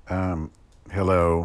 Um, hello.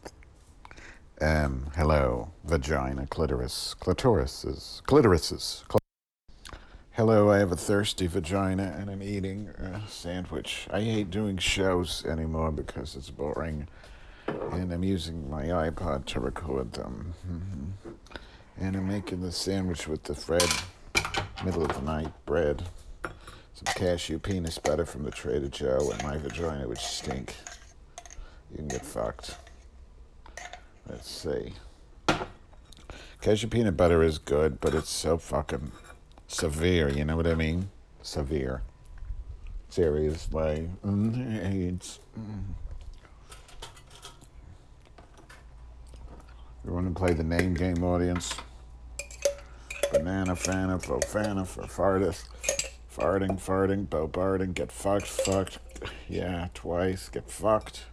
Hello. Vagina, clitorises. Hello, I have a thirsty vagina and I'm eating a sandwich. I hate doing shows anymore because it's boring. And I'm using my iPod to record them. And I'm making the sandwich with the bread, middle of the night bread. Some cashew penis butter from the Trader Joe and my vagina, which stink. You can get fucked. Let's see. Cashew peanut butter is good, but it's so fucking severe, you know what I mean? Severe. Seriously. AIDS. You want to play the name game, audience? Banana, fana, fofana, for farteth. Farting, bobarding, get fucked. Yeah, twice, get fucked.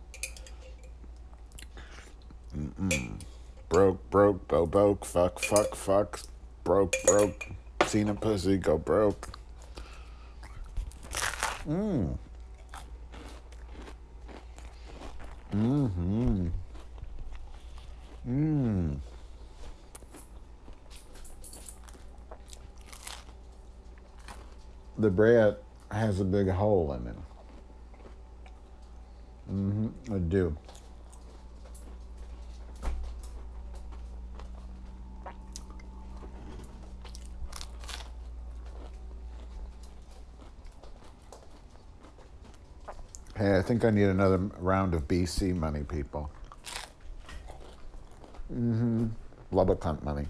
Broke, boke, fuck. Broke. Seen a pussy, go broke. The bread has a big hole in it. I do. Hey, I think I need another round of BC money, people. Lubbock money.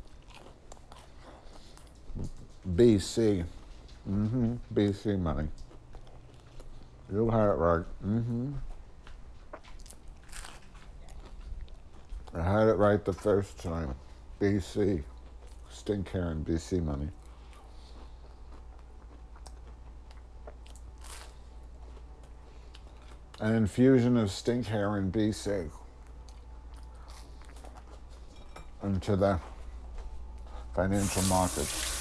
BC. BC money. You had it right. I had it right the first time. BC. Stink hair and BC money. An infusion of stink hair and BC into the financial markets.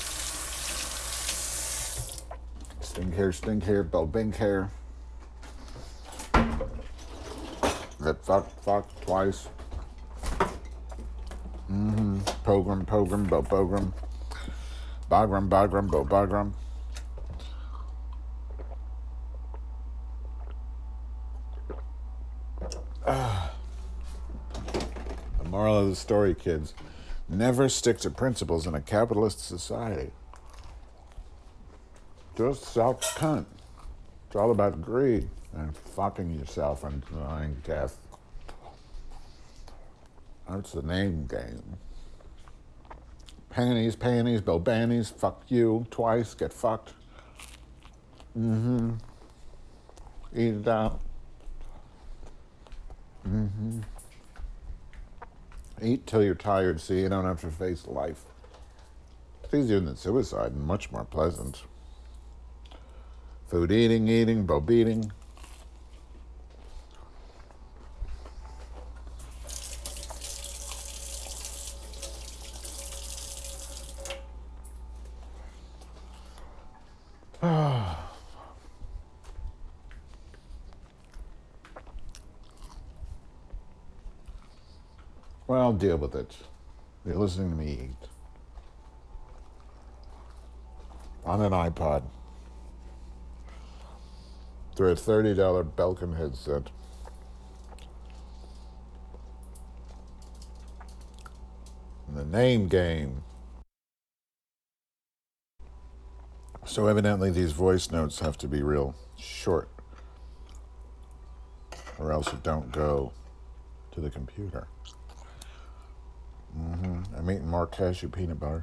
Stink hair, bink hair. That fuck twice. Program, bogram. Bagram, bagram. The moral of the story, kids, never stick to principles in a capitalist society. Just self-cunt. It's all about greed and fucking yourself and denying death. That's the name game. Panties, bobannies, fuck you twice, get fucked. Eat it out. Eat till you're tired so you don't have to face life. It's easier than suicide and much more pleasant. Food eating, bob eating. Well, deal with it. You're listening to me eat. On an iPod. Through a $30 Belkin headset. The name game. So evidently these voice notes have to be real short, or else it don't go to the computer. I'm eating more cashew peanut butter.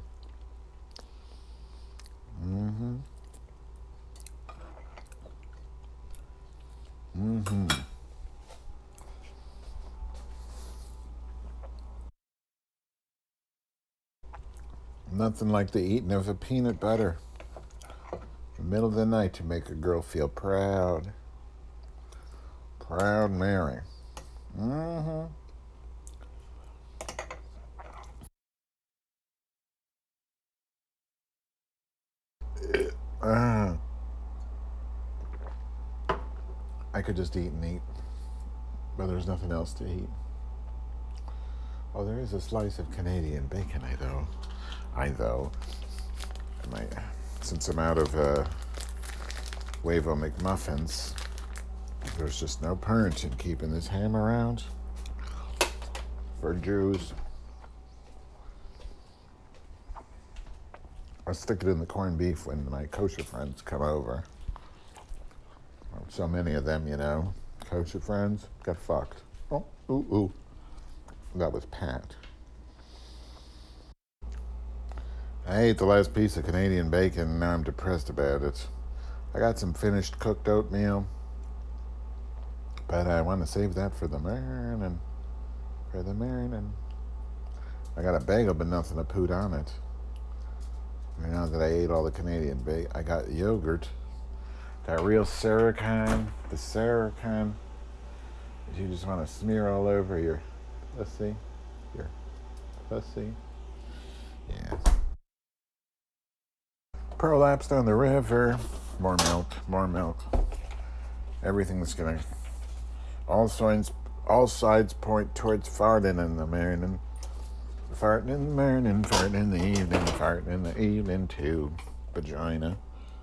Nothing like the eating of a peanut butter in the middle of the night to make a girl feel proud. Proud Mary. I could just eat and eat. but there's nothing else to eat. Oh, there is a slice of Canadian bacon, my, since I'm out of Wavo McMuffins, there's just no point in keeping this ham around for Jews. I'll stick it in the corned beef when my kosher friends come over. So many of them, kosher friends, got fucked. Oh, ooh. That was Pat. I ate the last piece of Canadian bacon, and now I'm depressed about it. I got some finished cooked oatmeal, but I want to save that for the morning. I got a bagel, but nothing to put on it. Now that I ate all the Canadian bacon, I got yogurt. That real Sarachan, the Sarachan that you just want to smear all over your pussy. Yeah. Prolapsed on the river. More milk. Everything's gonna. All sides point towards farting in the morning. Farting in the morning, farting in the evening, farting in the evening too. Vagina.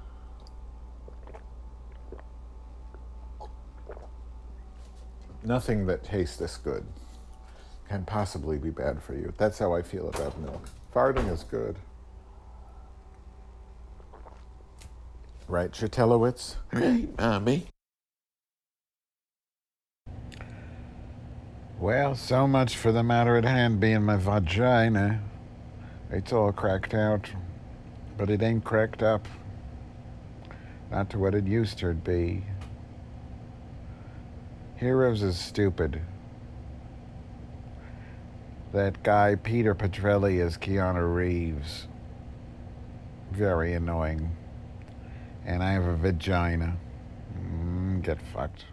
Nothing that tastes this good can possibly be bad for you. That's how I feel about milk. Farting is good. Right, Chatelowitz? Right, Mommy. Well, so much for the matter at hand being my vagina. It's all cracked out, but it ain't cracked up. Not to what it used to be. Heroes is stupid. That guy, Peter Petrelli, is Keanu Reeves. Very annoying. And I have a vagina. Get fucked.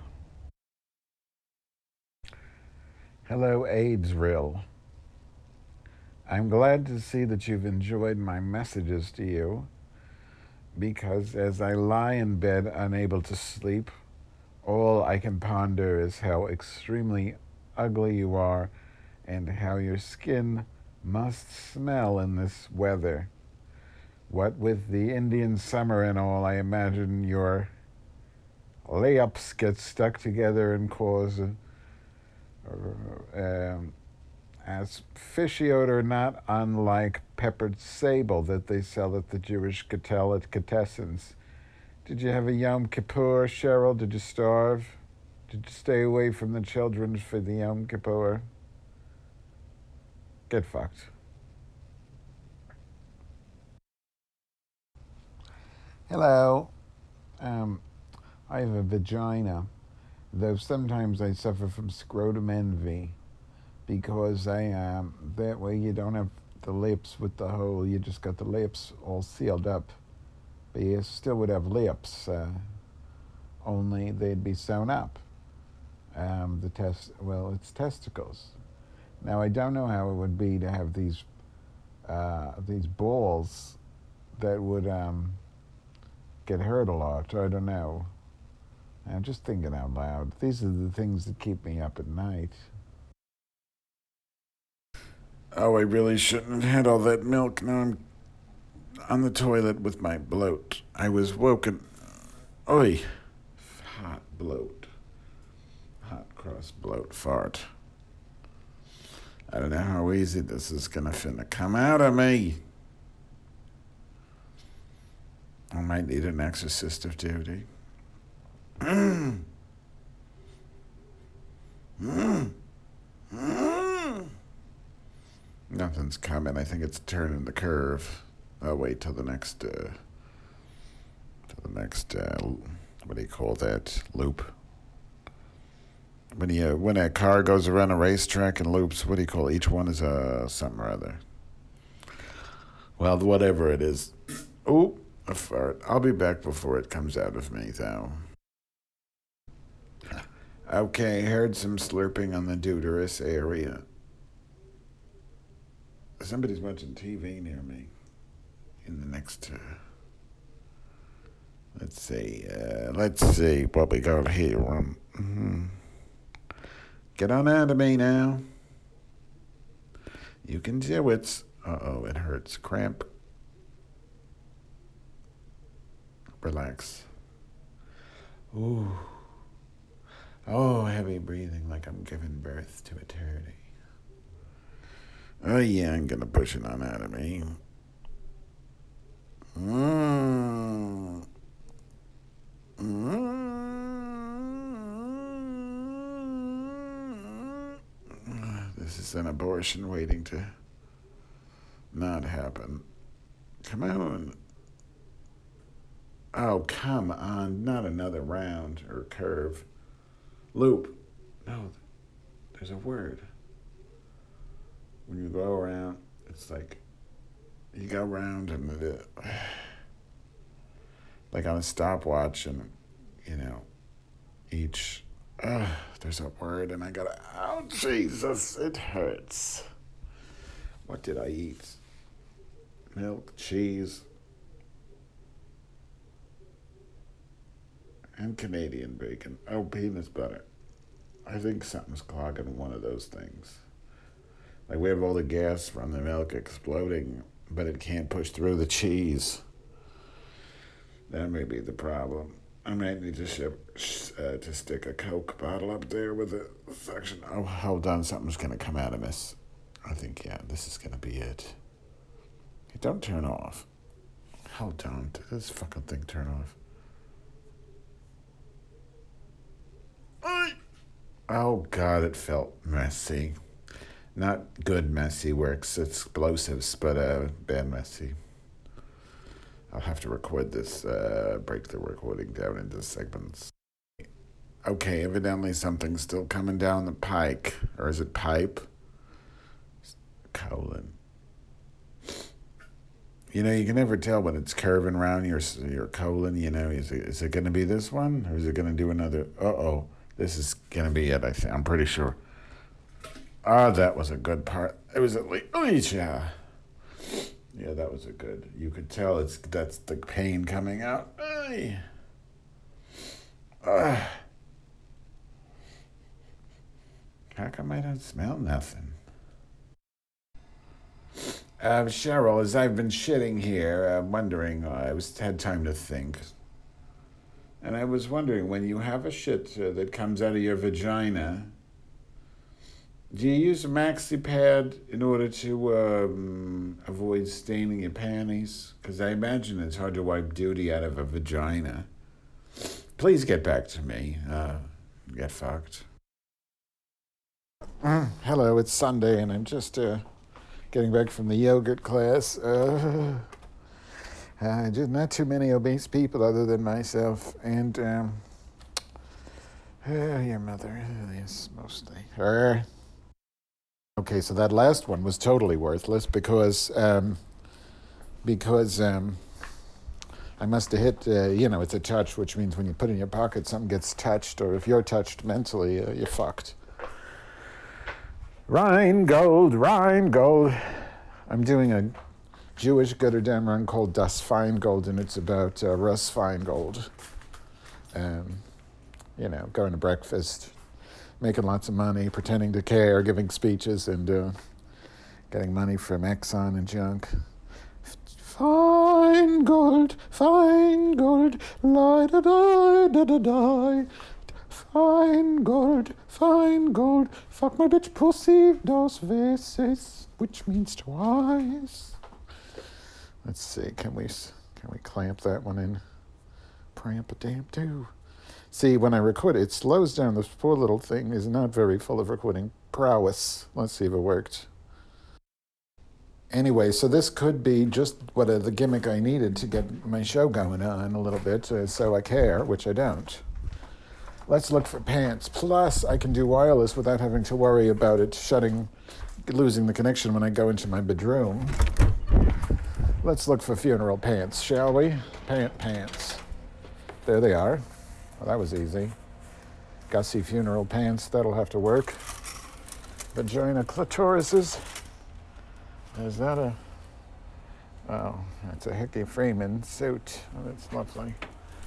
Hello, AIDSRIL. I'm glad to see that you've enjoyed my messages to you, because as I lie in bed unable to sleep, all I can ponder is how extremely ugly you are and how your skin must smell in this weather. What with the Indian summer and all, I imagine your layups get stuck together and cause as fishy odor not unlike peppered sable that they sell at the Jewish Kotel at Katessens. Did you have a Yom Kippur, Cheryl? Did you starve? Did you stay away from the children for the Yom Kippur? Get fucked. Hello. I have a vagina, though sometimes I suffer from scrotum envy, because that way you don't have the lips with the hole, you just got the lips all sealed up. But you still would have lips, only they'd be sewn up. It's testicles. Now I don't know how it would be to have these balls that would get hurt a lot. I don't know. I'm just thinking out loud. These are the things that keep me up at night. Oh, I really shouldn't have had all that milk. Now I'm on the toilet with my bloat. I was woken. Oi. Hot bloat. Hot cross bloat fart. I don't know how easy this is gonna finna come out of me. I might need an exorcist of duty. Nothing's coming. I think it's turning the curve. I'll wait till the next, what do you call that? Loop. When a car goes around a racetrack and loops, what do you call it? Each one is something or other. Well, whatever it is. Oh, a fart. I'll be back before it comes out of me, though. Okay, heard some slurping on the deuterus area. Somebody's watching TV near me. In the next, let's see what we got here. Get on out of me now. You can do it. Uh-oh, it hurts. Cramp. Relax. Ooh. Oh, heavy breathing like I'm giving birth to eternity. Oh, yeah, I'm going to push it on out of me. This is an abortion waiting to not happen. Come on. Oh, come on. Not another round or curve. Loop. No, there's a word. When you go around, it's like you go around and like on a stopwatch, and each there's a word, and I gotta. Oh Jesus, it hurts. What did I eat? Milk, cheese, and Canadian bacon. Oh, peanut butter. I think something's clogging one of those things. Like we have all the gas from the milk exploding, but it can't push through the cheese. That may be the problem. I might need to stick a Coke bottle up there with a suction. Oh, hold on. Something's going to come out of this. I think, yeah, this is going to be it. Hey, don't turn off. Hold on. Did this fucking thing turn off? Oh, God, it felt messy. Not good messy where it's explosives, but bad messy. I'll have to record this, break the recording down into segments. Okay, evidently something's still coming down the pike. Or is it pipe? Colon. You can never tell when it's curving around your colon, Is it going to be this one? Or is it going to do another? Uh-oh. This is going to be it, I think. I'm pretty sure. Ah, that was a good part. It was at least... Yeah, that was a good. You could tell that's the pain coming out. How come I don't smell nothing? Cheryl, as I've been shitting here, I'm wondering, had time to think. And I was wondering, when you have a shit that comes out of your vagina, do you use a maxi pad in order to avoid staining your panties? Because I imagine it's hard to wipe duty out of a vagina. Please get back to me. Get fucked. Hello, it's Sunday, and I'm just getting back from the yogurt class. Just not too many obese people other than myself, and your mother, yes, mostly. Okay, so that last one was totally worthless because I must have hit, it's a touch, which means when you put it in your pocket, something gets touched, or if you're touched mentally, you're fucked. Rheingold. I'm doing a Jewish Götterdämmerung called Das Feingold, and it's about Russ Feingold. Going to breakfast, making lots of money, pretending to care, giving speeches, and getting money from Exxon and junk. Feingold, lie-da-die. Feingold, fuck my bitch pussy, dos veces, which means twice. Let's see, can we clamp that one in? Pramp-a-damp-doo. See, when I record it slows down. This poor little thing is not very full of recording prowess. Let's see if it worked. Anyway, so this could be just the gimmick I needed to get my show going on a little bit, so I care, which I don't. Let's look for pants. Plus, I can do wireless without having to worry about it losing the connection when I go into my bedroom. Let's look for funeral pants, shall we? Pants. There they are. Well, that was easy. Gussie funeral pants, that'll have to work. Vagina clitorises. Is that that's a Hickey Freeman suit. Oh, that's lovely.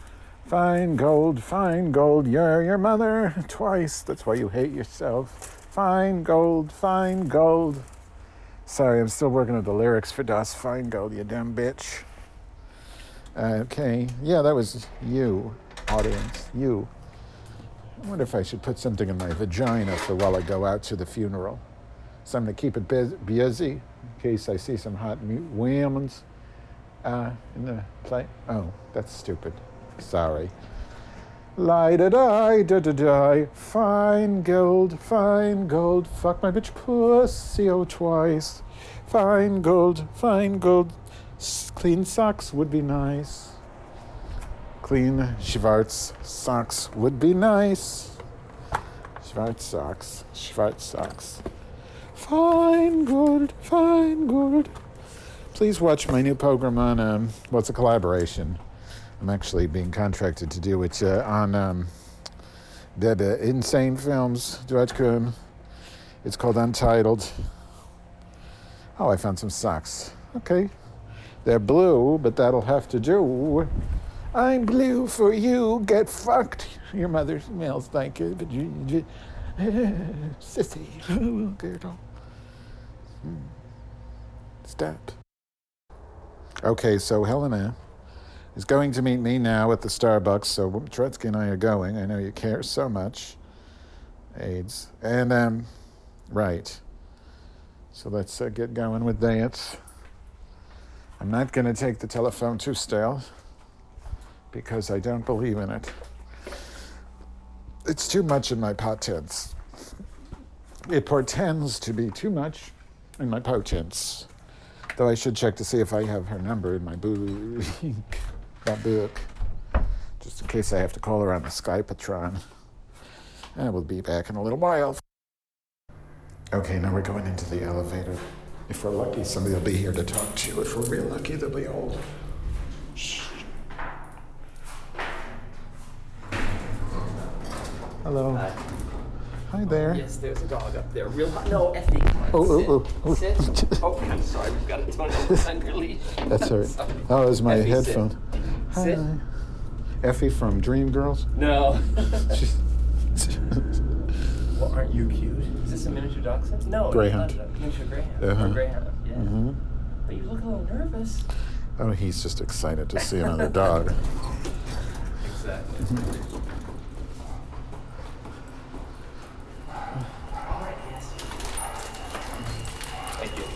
Fine gold, you're your mother twice. That's why you hate yourself. Fine gold, fine gold. Sorry, I'm still working with the lyrics for Das Feingold, you dumb bitch. Okay, yeah, that was you, audience, you. I wonder if I should put something in my vagina for while I go out to the funeral. Something to keep it busy, in case I see some hot women's in the play. Oh, that's stupid. Sorry. Lie-da-die, da-da-die, fine gold, fuck my bitch pussy, oh, twice. Fine gold, clean socks would be nice. Clean Schwarz socks would be nice. Schwarz socks. Fine gold. Please watch my new program on, what's a collaboration? I'm actually being contracted to do it on that insanefilms.com. It's called Untitled. Oh, I found some socks. Okay. They're blue, but that'll have to do. I'm blue for you. Get fucked. Your mother smells like a sissy. Girl. Stop. Okay, so Helena is going to meet me now at the Starbucks. So Trotsky and I are going. I know you care so much. AIDS. And, right. So let's get going with that. I'm not going to take the telephone too stale because I don't believe in it. It's too much in my potents. It portends to be too much in my potents. Though I should check to see if I have her number in my book. Just in case I have to call her on the Skypatron. And we'll be back in a little while. Okay, now we're going into the elevator. If we're lucky, somebody will be here to talk to. If we're real lucky, they'll be old. Shh. Hello. Hi there. Yes, there's a dog up there. Real hot. No, Effie, come on. Oh. Sit. Oh, I'm sorry. We've got a toenail on your leash. That's all right. Oh, it was my Effie, headphone. Sit. Hi. Effie from Dreamgirls. No. Well, aren't you cute? Is this a miniature dachshund? No. Greyhound. Not a miniature greyhound. Uh-huh. Or greyhound, yeah. Mm-hmm. But you look a little nervous. Oh, he's just excited to see another dog. Exactly. All right, yes. Thank you.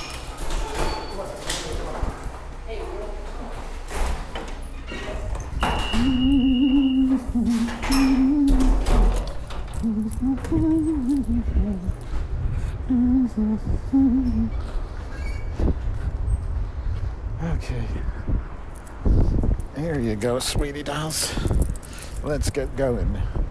Okay. Here you go, sweetie dolls. Let's get going.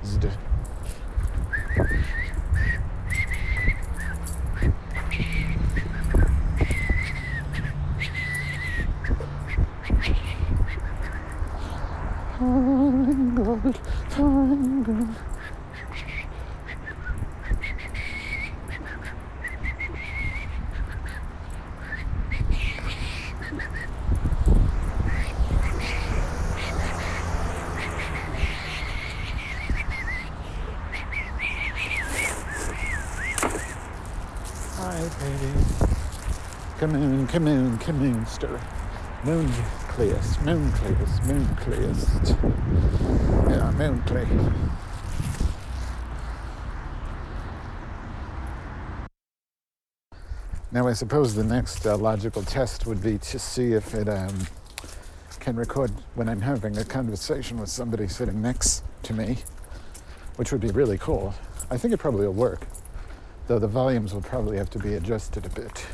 Fine gold. Hi, baby. Come on, stir. Mooncleus. Yeah, Mooncleus. Now, I suppose the next logical test would be to see if it can record when I'm having a conversation with somebody sitting next to me, which would be really cool. I think it probably will work, though the volumes will probably have to be adjusted a bit.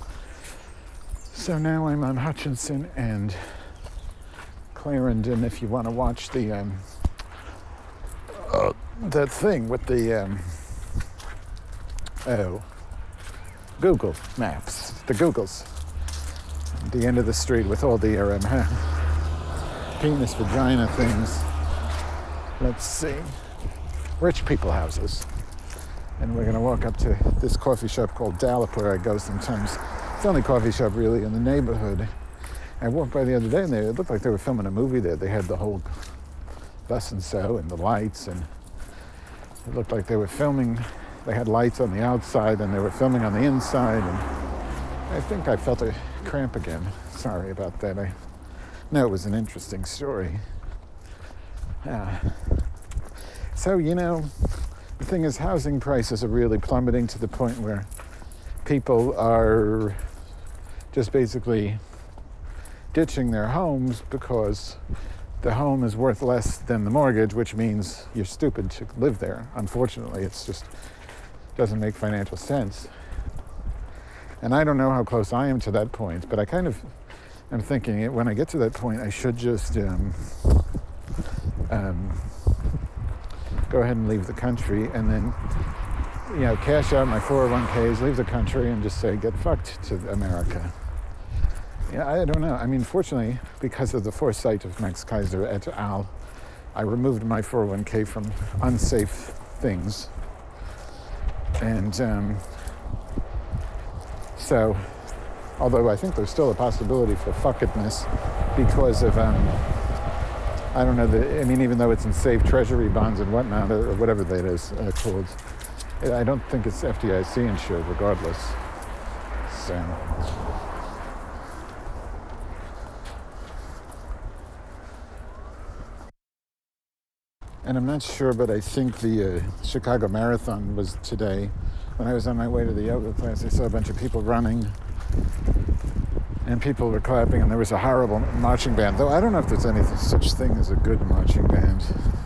So now I'm on Hutchinson and Clarendon. If you want to watch the that thing with the Google Maps, the Googles, at the end of the street with all the penis vagina things. Let's see, rich people houses. And we're going to walk up to this coffee shop called Dallop, where I go sometimes. It's the only coffee shop really in the neighborhood. I walked by the other day and it looked like they were filming a movie there. They had the whole thus and so, and the lights, and it looked like they were filming. They had lights on the outside and they were filming on the inside, and I think I felt a cramp again. Sorry about that. I know it was an interesting story. So, the thing is, housing prices are really plummeting to the point where people are just basically ditching their homes because the home is worth less than the mortgage, which means you're stupid to live there. Unfortunately, it's just doesn't make financial sense. And I don't know how close I am to that point, but I kind of am thinking when I get to that point, I should just go ahead and leave the country and then, cash out my 401ks, leave the country, and just say, get fucked to America. Yeah, I don't know. I mean, fortunately, because of the foresight of Max Kaiser et al., I removed my 401k from unsafe things. And so, although I think there's still a possibility for fuckedness because of, I don't know, even though it's in safe treasury bonds and whatnot, or whatever that is called, I don't think it's FDIC insured regardless. So... And I'm not sure, but I think the Chicago Marathon was today. When I was on my way to the yoga class, I saw a bunch of people running, and people were clapping, and there was a horrible marching band. Though I don't know if there's any such thing as a good marching band.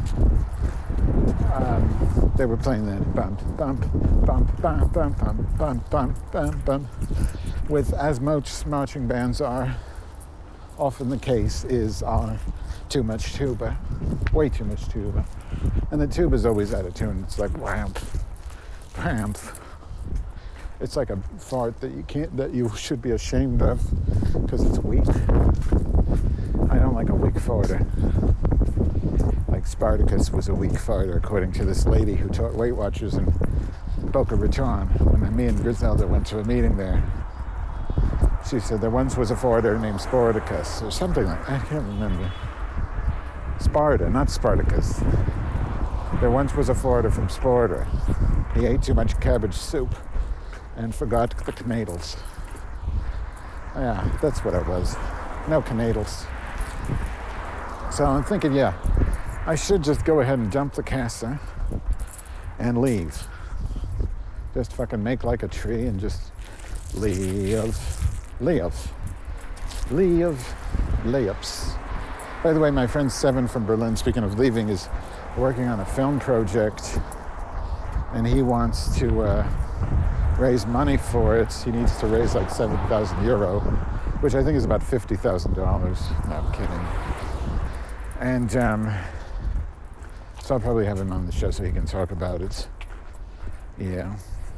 They were playing that bump, bump, bump, bump, bump, bump, bump, bump, bump, bump. With, as most marching bands are often the case, is too much tuba, way too much tuba, and the tuba is always out of tune. It's like whamp, whamp. It's like a fart that you should be ashamed of because it's weak. I don't like a weak farter. Like Spartacus was a weak farter, according to this lady who taught Weight Watchers in Boca Raton. When me and Griselda went to a meeting there, she said there once was a farter named Spartacus, or something like that. I can't remember. Sparta, not Spartacus. There once was a farter from Sparta. He ate too much cabbage soup and forgot the canadles. Yeah, that's what it was. No canadles. So I'm thinking, I should just go ahead and jump the casa and leave. Just fucking make like a tree and just leave. Layups. By the way, my friend Seven from Berlin, speaking of leaving, is working on a film project, and he wants to raise money for it. He needs to raise like €7,000, which I think is about $50,000. No, I'm kidding. And so I'll probably have him on the show so he can talk about it. Yeah.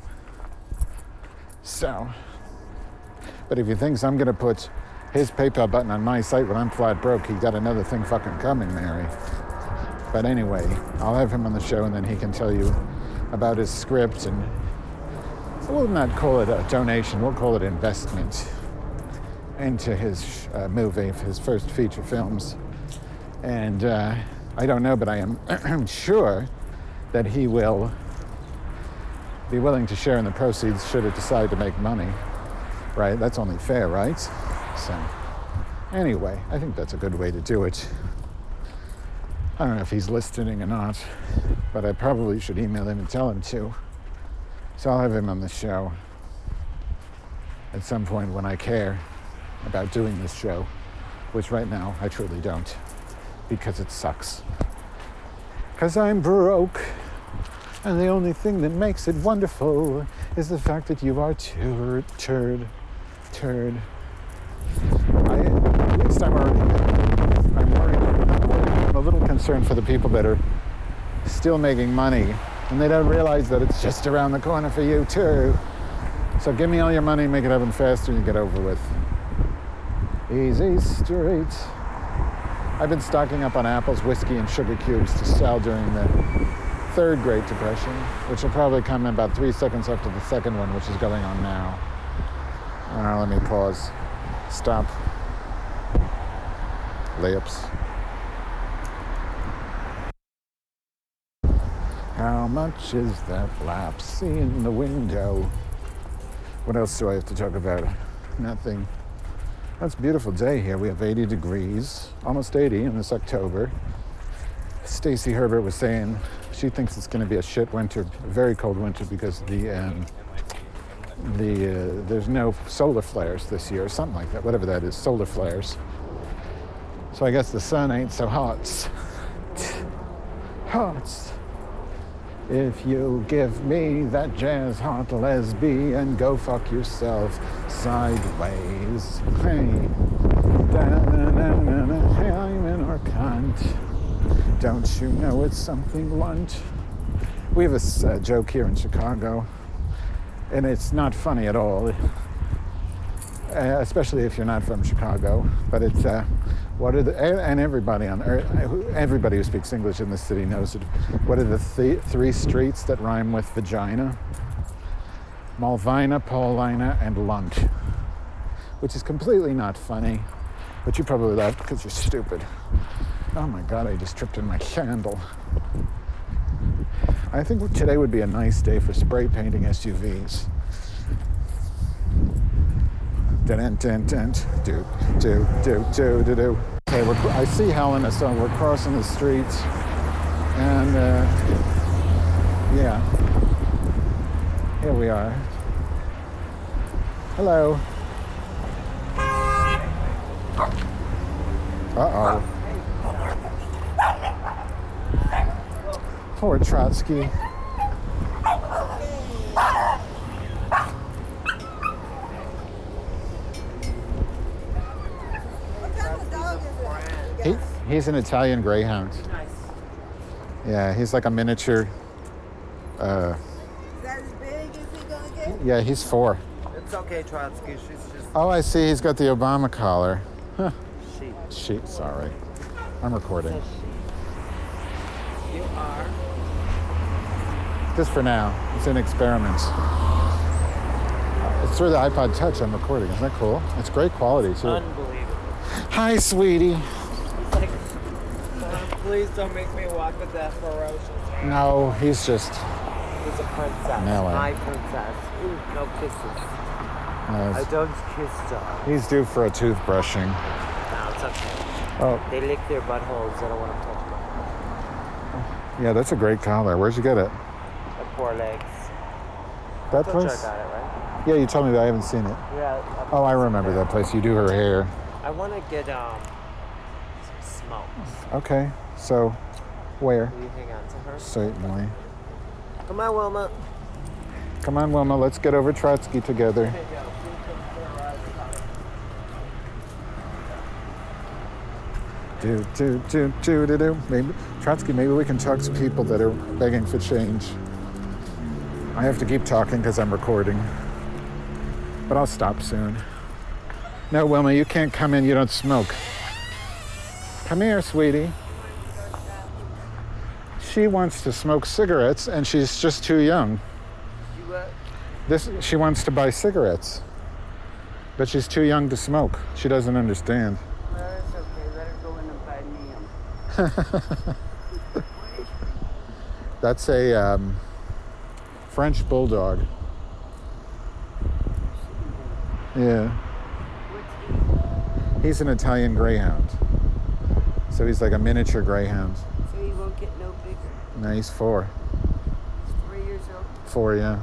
So, but if he thinks I'm going to put his PayPal button on my site when I'm flat broke, he got another thing fucking coming, Mary. But anyway, I'll have him on the show and then he can tell you about his script, and we'll not call it a donation, we'll call it investment into his movie, his first feature films. And I don't know, but I am sure that he will be willing to share in the proceeds should it decide to make money, right? That's only fair, right? So, anyway, I think that's a good way to do it. I don't know if he's listening or not, but I probably should email him and tell him to. So I'll have him on the show at some point when I care about doing this show, which right now I truly don't, because it sucks. Because I'm broke, and the only thing that makes it wonderful is the fact that you are turd. At least I'm worried. I'm a little concerned for the people that are still making money and they don't realize that it's just around the corner for you too. So give me all your money, make it happen faster, and get over with. Easy street. I've been stocking up on apples, whiskey, and sugar cubes to sell during the third Great Depression, which will probably come in about 3 seconds after the second one, which is going on now. Let me pause. Stop. Layups. How much is that lapse in the window? What else do I have to talk about? Nothing. It's a beautiful day here. We have 80 degrees, almost 80 in this October. Stacy Herbert was saying she thinks it's going to be a shit winter, a very cold winter, because there's no solar flares this year, or something like that, whatever that is, solar flares. So I guess the sun ain't so hot. Hot. If you give me that jazz hot lesbian, go fuck yourself sideways. Hey, hey, I'm in our cunt. Don't you know it's something blunt? We have a joke here in Chicago, and it's not funny at all, especially if you're not from Chicago. But it's what are the, and everybody on earth, everybody who speaks English in this city knows it. What are the three streets that rhyme with vagina? Malvina, Paulina, and Lunt, which is completely not funny, but you probably laughed because you're stupid. Oh my God, I just tripped in my candle. I think today would be a nice day for spray painting SUVs. Do. Okay, I see Helena, so we're crossing the street, and yeah, here we are. Hello. Uh-oh. Poor Trotsky. He's an Italian greyhound. Nice. Yeah, he's like a miniature. Is that as big as he gonna get? Yeah, he's 4. It's okay, Trotsky. She's just Oh, I see. He's got the Obama collar. Huh. she. Sorry. I'm recording. Says she. You are. Just for now. It's an experiment. It's through the iPod Touch I'm recording. Isn't that cool? It's great quality, too. Unbelievable. Hi, sweetie. It's like, please don't make me walk with that ferocious hair. No, he's just... He's a princess. Nelly. My princess. Ooh, no kisses. I don't kiss dogs. He's due for a toothbrushing. No, it's okay. Oh, They lick their buttholes. I don't want to touch them. yeah, that's a great collar. Where'd you get it? The poor legs. That I told you place? I got it, right? Yeah, you told me that. I haven't seen it. Yeah. Oh, I remember that place. You do her hair. I want to get some smokes. Okay, so where? Will you hang on to her? Certainly. Come on, Wilma. Come on, Wilma. Let's get over Trotsky together. Do. Maybe Trotsky. Maybe we can talk to people that are begging for change. I have to keep talking because I'm recording, but I'll stop soon. No, Wilma, you can't come in. You don't smoke. Come here, sweetie. She wants to smoke cigarettes, and she's just too young. You what? She wants to buy cigarettes, but she's too young to smoke. She doesn't understand. Well, it's okay. Let her go in and buy me 'em. That's a French bulldog. Yeah. What's he? He's an Italian greyhound. So he's like a miniature greyhound. So he won't get no bigger. No, he's 4. He's 3 years old. 4, yeah.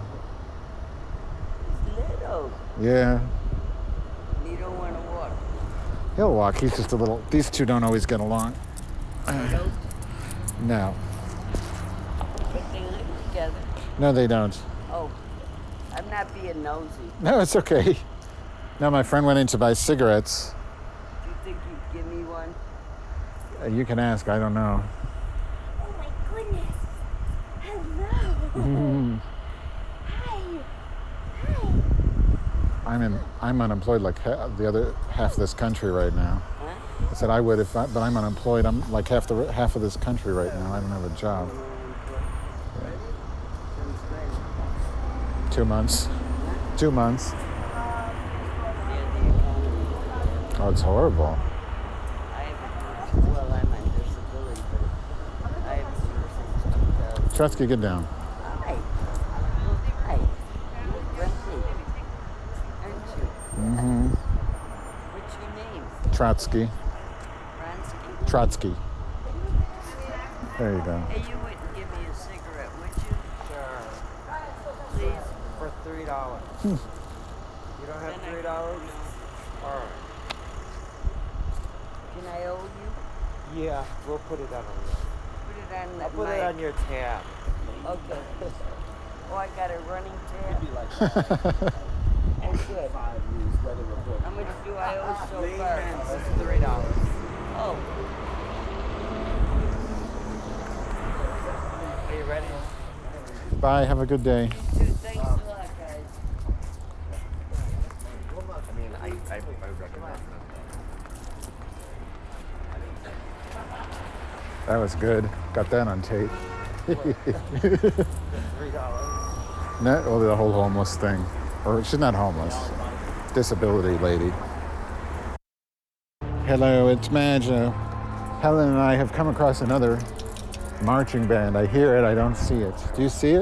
He's little. Yeah. And you don't want to walk. He'll walk. He's just a little... These two don't always get along. Nope. No. But they live together. No, they don't. Oh, I'm not being nosy. No, it's okay. No, my friend went in to buy cigarettes. Do you think you'd give me one? You can ask. I don't know. Oh my goodness. Hello. Hi. I'm unemployed like the other half of this country right now. Huh? I said I would but I'm unemployed. I'm like half of this country right now. I don't have a job. 2 months. 2 months. Oh, it's horrible. Well, I'm on disability, but I haven't seen her since Trotsky, get down. Hi. Hi. Rusty. Aren't you? Mm-hmm. What's your name? Trotsky. Ronsky? Trotsky. There you go. Hey, you wouldn't give me a cigarette, would you? Sure. Please? For $3. You don't have Then I- $3? No. Alright. Can I owe you? Yeah, we'll put it on Put it on I'll put it on your tab. Okay. Oh, I got a running tab? like Oh, good. 5 years, whether we're booked. How much do I owe so far? It's $3. Oh, Are you ready? Bye. Have a good day. you too. Thanks a lot, guys. I mean, I recommend That was good. Got that on tape. $3. No, well, the whole homeless thing. Or she's not homeless. Disability lady. Hello, it's Majo. Helen and I have come across another marching band. I hear it, I don't see it. Do you see it?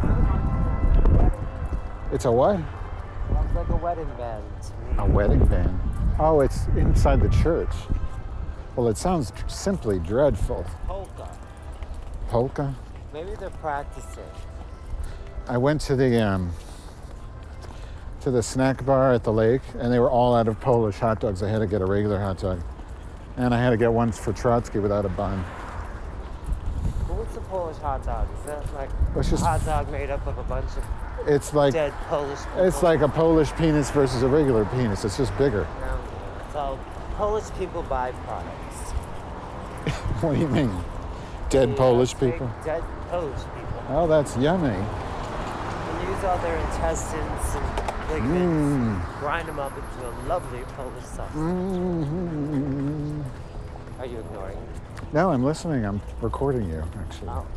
It's a what? Sounds like a wedding band to me. A wedding band. Oh, it's inside the church. Well, it sounds simply dreadful. Polka. Polka? Maybe they're practicing. I went to the snack bar at the lake, and they were all out of Polish hot dogs. I had to get a regular hot dog, and I had to get one for Trotsky without a bun. Well, what's a Polish hot dog? Is that like It's just- a hot dog made up of a bunch of It's like dead Polish people? it's like a Polish penis versus a regular penis. It's just bigger. No, it's all Polish people buy products. What do you mean? Dead Yeah, Polish fake people? Dead Polish people. Oh, that's yummy. And use all their intestines and ligaments, grind them up into a lovely Polish sauce. Mm-hmm. Are you ignoring me? No, I'm listening. I'm recording you, actually. Oh,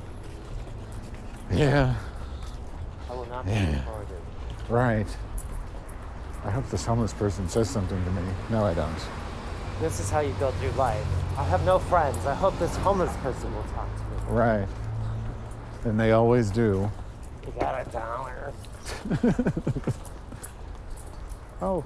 Yeah, I will not be Yeah. recorded. right. I hope this homeless person says something to me. No, I don't. This is how you go through life. I have no friends. I hope this homeless person will talk to me. Right. And they always do. You got $1? Oh.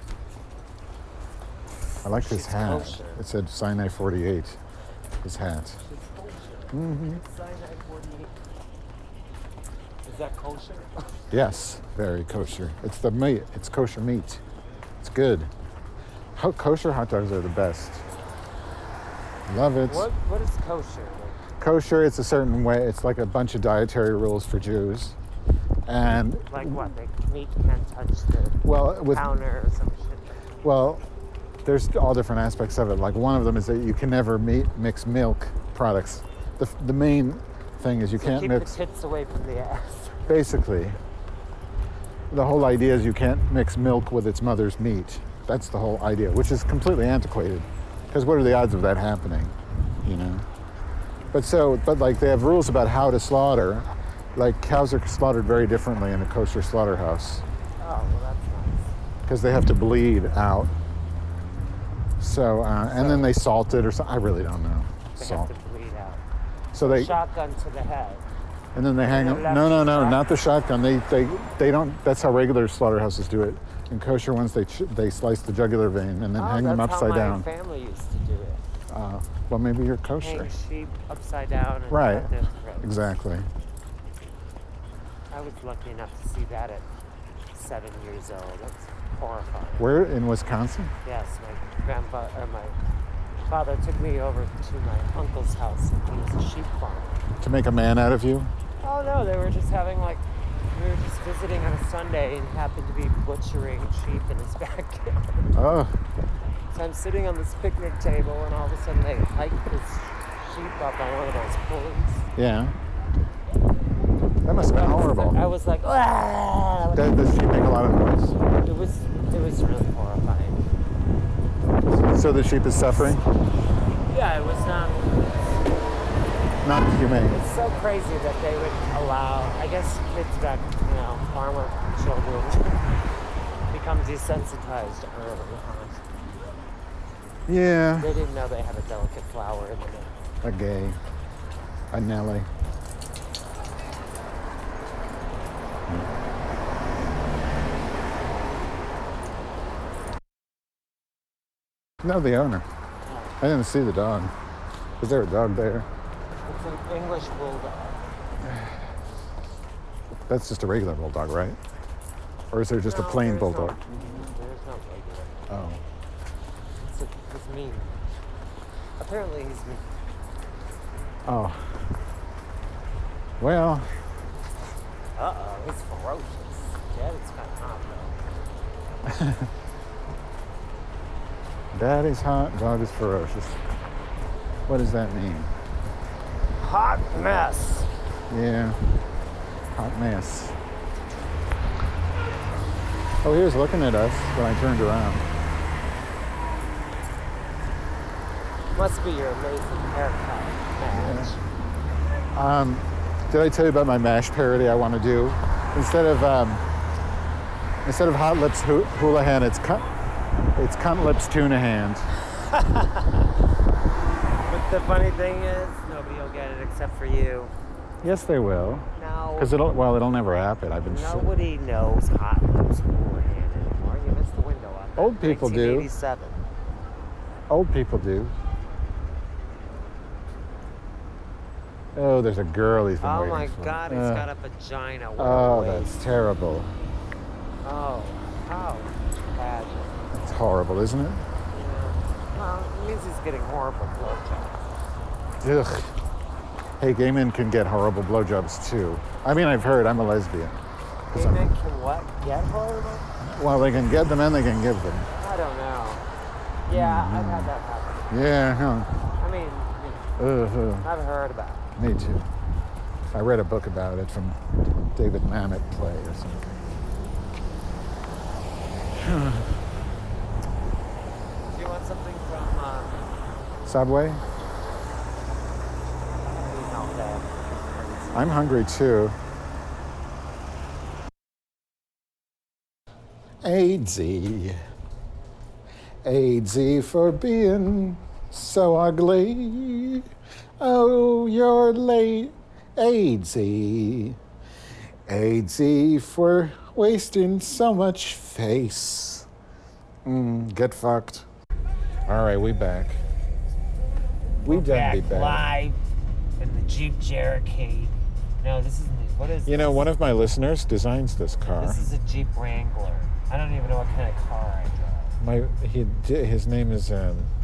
I like his She's hat. kosher. It said Sinai 48. His hat. Cyanide 48. Is that kosher? Yes, very kosher. It's the meat. It's kosher meat. It's good. Kosher hot dogs are the best. Love it. What is kosher? Kosher, it's a certain way. It's like a bunch of dietary rules for Jews. And, Like what? Like meat can't touch the well, with counter or some shit. Well, there's all different aspects of it. Like one of them is that you can never mix milk products. The main thing is you can't Keep mix, the tits away from the ass. basically, the whole idea is you can't mix milk with its mother's meat. That's the whole idea, which is completely antiquated. Because what are the odds of that happening, you know? But like they have rules about how to slaughter. Like cows are slaughtered very differently in a kosher slaughterhouse Oh, well, that's nice. because they have to bleed out. So, and then they salt it or something. I really don't know. They Salt. have to bleed out. So they, Shotgun to the head. and then they hang them. left No, shot. not the shotgun. They don't. That's how regular slaughterhouses do it. In kosher ones, they slice the jugular vein and then hang them that's upside how down. my family used to do it. Well, maybe you're kosher. Hang sheep upside down and Right. cut their throats. Exactly. I was lucky enough to see that at 7 years old. That's horrifying. Where in Wisconsin? Yes, my father took me over to my uncle's house. He was a sheep farmer. To make a man out of you? Oh no, they were just having we were just visiting on a Sunday and happened to be butchering sheep in his backyard. Oh, So I'm sitting on this picnic table and all of a sudden they hike this sheep up on one of those pulleys. yeah. That must have been horrible. I was like, ah! Does she make a lot of noise? It was really horrifying. So the sheep is suffering? Yeah, it was Not humane. it's so crazy that they would allow, I guess kids back, farmer children become desensitized early on. Yeah. They didn't know they had a delicate flower in the milk. A gay. A Nelly. No, the owner. I didn't see the dog. Is there a dog there? It's an English bulldog. That's just a regular bulldog, right? Or is there just a No, plain there's bulldog? There's no regular. Oh. It's mean. Apparently he's mean. Oh. Well, Uh-oh, he's ferocious. Yeah, it's kind of hot, though. daddy's hot, dog is ferocious. What does that mean? Hot mess. Yeah. Hot mess. Oh, he was looking at us when I turned around. Must be your amazing haircut, Madge. Did I tell you about my MASH parody I want to do? Instead of Hot Lips Houlihan, it's Cunt Lips Tuna Hand. But the funny thing is, nobody will get it except for you. Yes, they will. No. Because it'll never happen. I've been Nobody knows Hot Lips Houlihan anymore. You missed the window on that. Old people do. 1987. Old people do. Oh, there's a girl he's been Oh waiting my for. God, he's got a vagina. What a Oh, waste. that's terrible. Oh, how tragic. It's horrible, isn't it? Yeah. Well, it means he's getting horrible blowjobs. Ugh. Hey, gay men can get horrible blowjobs too. I mean, I've heard. I'm a lesbian. Gay men can what? Get horrible? Well, they can get them and they can give them. I don't know. Yeah, I've had that happen. Yeah, huh. I mean, I've heard about it. Me too. I read a book about it from David Mamet play or something. Do you want something from Subway? no, I'm hungry too. AIDS-y. AIDS-y for being so ugly. Oh, you're late. AIDS-y. AIDS-y for wasting so much face. Get fucked. All right, we back. We done be back. live in the Jeep Cherokee. No, this isn't. What is You know, this? one of my listeners designs this car. This is a Jeep Wrangler. I don't even know what kind of car I drive. His name is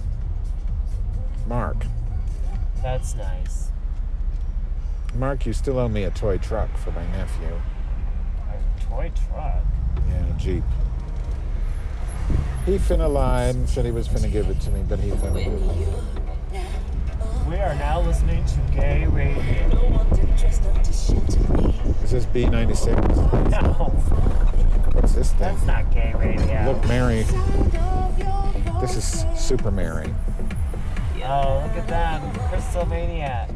Mark. That's nice. Mark, you still owe me a toy truck for my nephew. A toy truck. Yeah, a Jeep. He finna lied and said he was finna give it to me, but he finna give it. We are now listening to gay radio. Is this B96? No, What's this thing? that's not gay radio. Look, Mary. This is Super Mary. Oh, look at them, Crystal Maniacs.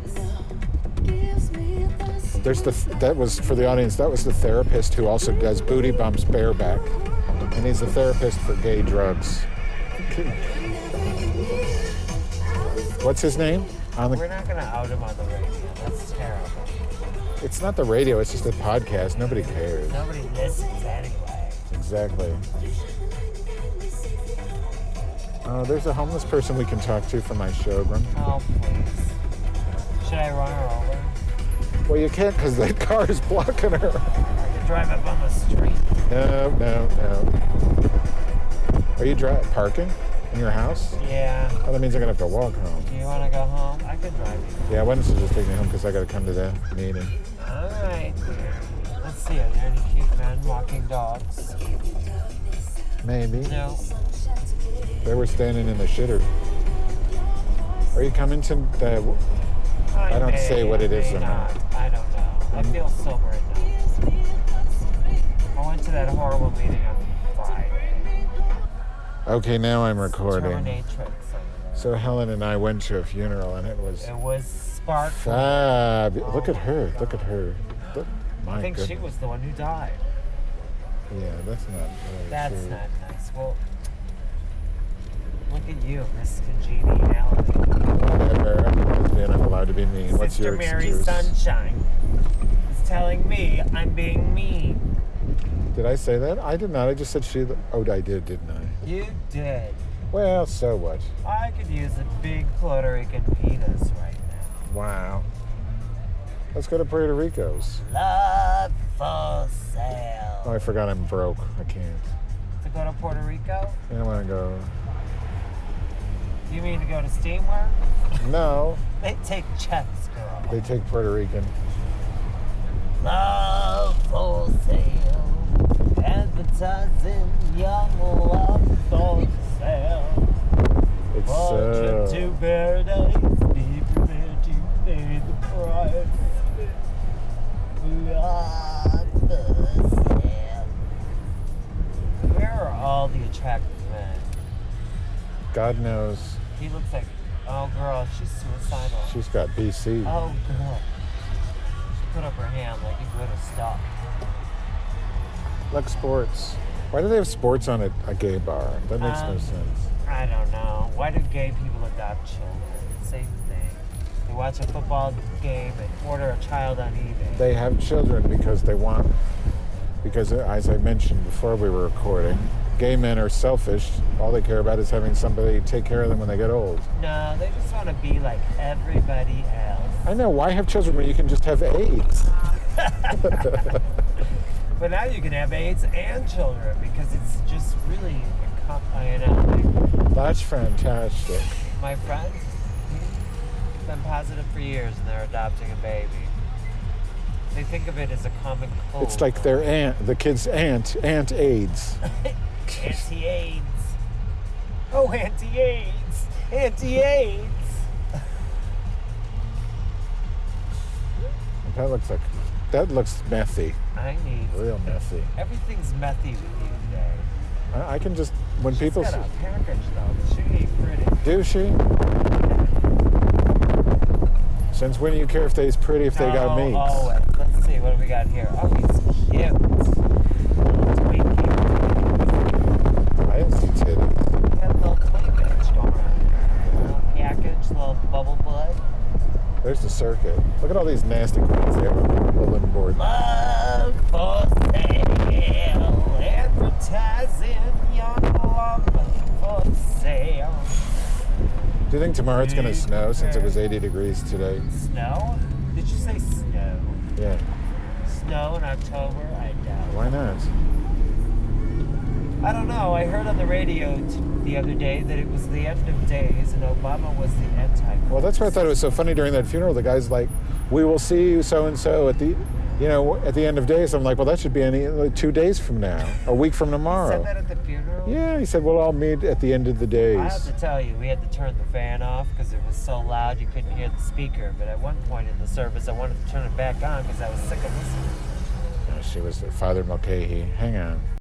That was, for the audience, that was the therapist who also does booty bumps bareback. And he's a therapist for gay drugs. What's his name? We're not gonna out him on the radio. That's terrible. It's not the radio, it's just a podcast. Nobody cares. Nobody listens anyway. Exactly. Oh, there's a homeless person we can talk to from my showroom. Oh, please. Should I run her over? Well, you can't because that car is blocking her. Or you drive up on the street? No. Are you parking in your house? Yeah. Oh, that means I'm going to have to walk home. Do you want to go home? I could drive you. Yeah, why don't you just take me home because I got to come to the meeting. All right. Let's see. Are there any cute men walking dogs? Maybe. No. They were standing in the shitter. Are you coming to the... I don't say what it is may or not. I don't know. I feel sober enough. I went to that horrible meeting on Friday. Okay, now I'm recording. Terminatrix over there. So Helen and I went to a funeral and it was It was sparkling. fab. Oh Look at her. my Look at her. Look, my I think goodness. she was the one who died. Yeah, that's not really That's true. not nice. Well, look at you, Miss Congeniality. Whatever. I'm lesbian. I'm allowed to be mean. What's Sister your Mary excuse? Sunshine is telling me I'm being mean. Did I say that? I did not. I just said she. Oh, I did, didn't I? You did. Well, so what? I could use a big Puerto Rican penis right now. Wow. Let's go to Puerto Rico's. Love for sale. Oh, I forgot I'm broke. I can't. To go to Puerto Rico? I don't want to go. You mean to go to Steamworks? No, They take checks, girl. they take Puerto Rican. Love for sale. Advertising young love for sale. It's Fortune to paradise. Be prepared to pay the price. Love for sale. Where are all the attractive men? God knows. He looks like, oh girl, she's suicidal. She's got BC. Oh girl. She put up her hand like you would have stopped. Like sports. Why do they have sports on a gay bar? That makes no sense. I don't know. Why do gay people adopt children? Same thing. They watch a football game and order a child on eBay. They have children because they want, because as I mentioned before we were recording, gay men are selfish. All they care about is having somebody take care of them when they get old. No, they just want to be like everybody else. I know. Why have children when you can just have AIDS? But now you can have AIDS and children because it's just really, like, That's fantastic. my friend, he's been positive for years and they're adopting a baby. They think of it as a common cold. It's like their aunt, the kid's Aunt AIDS. Anti-AIDS. Oh, anti-AIDS. Anti-AIDS. That looks methy. I need... Real methy. Everything's methy with you today. I can just, when people She's got a package, though. She ain't pretty. do she? Since when do you care if they's pretty if they got meat? Oh, wait. Let's see. What do we got here? Oh, he's cute. Twinkie. I didn't see titties. Got a little cleavage going on. Little package, little bubble butt. There's the circuit. Look at all these nasty queens they have on the bulletin board. Love for sale. Advertising young love for sale. Do you think tomorrow it's going to snow since it was 80 degrees today? Snow? Did you say snow? Yeah. Snow in October? I doubt. Why not? I don't know. I heard on the radio the other day that it was the end of days and Obama was the anti-Christ. Well, that's why I thought it was so funny during that funeral. The guy's like, "We will see you so and so at the, at the end of days." I'm like, "Well, that should be like 2 days from now, a week from tomorrow." Said that at the funeral? Yeah, he said, "We'll all meet at the end of the days." I have to tell you, we had to turn the fan off because it was so loud you couldn't hear the speaker. But at one point in the service, I wanted to turn it back on because I was sick of listening. She was Father Mulcahy. Hang on.